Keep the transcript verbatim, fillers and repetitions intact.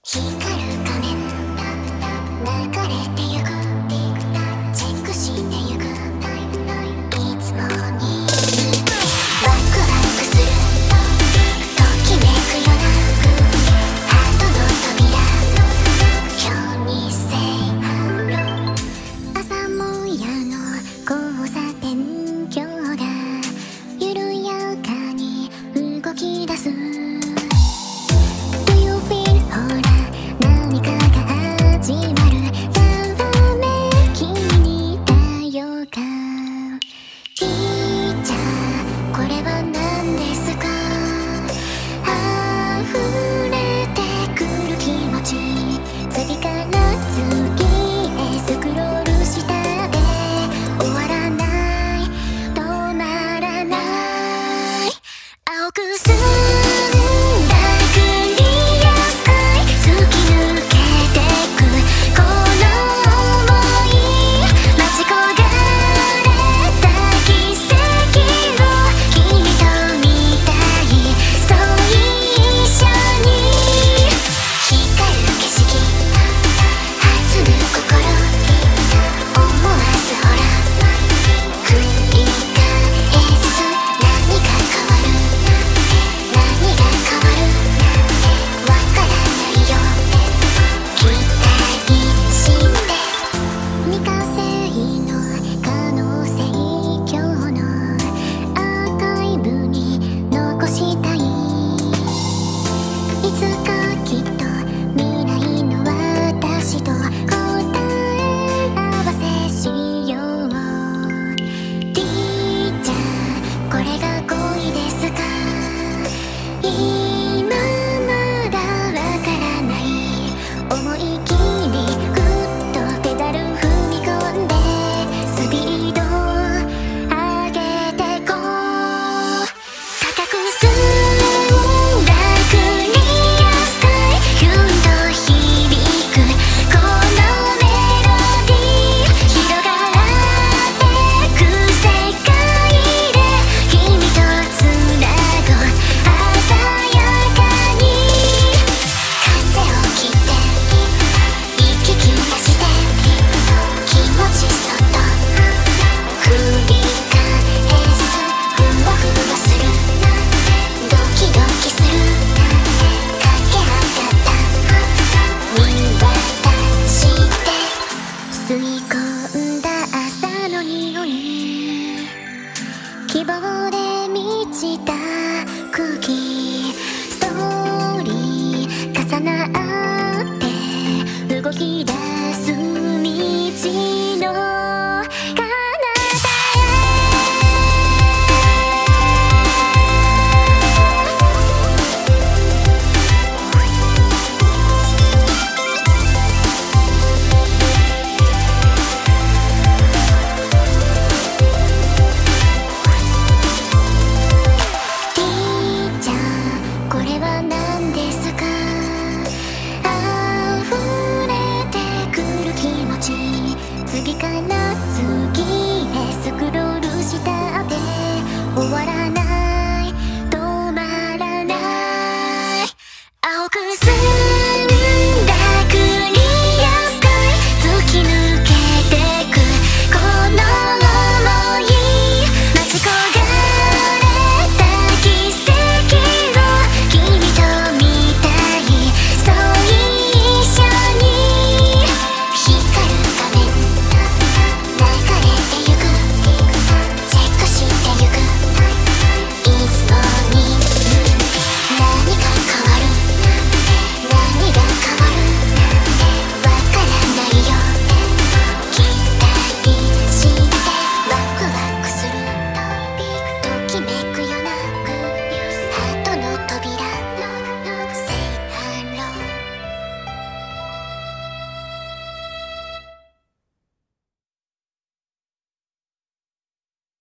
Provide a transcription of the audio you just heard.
光る仮面流れてゆくチェックしてゆくいつもにワクワクするときめくようなハートの扉今日にせい朝もやの交差点今日が緩やかに動き出す希望で満ちた空気ストーリー重なって動き出す道の彼方次から次へスクロールしたって終わらない止まらない青くす